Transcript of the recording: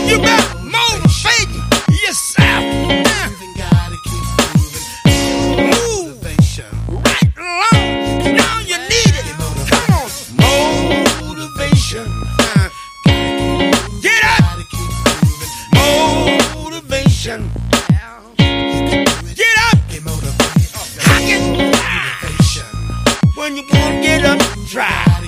You better motivate yourself. Move right along. Now you need it. Come on. Motivation. Get up. Motivation. Get up. Hock it. When you want to get up, try.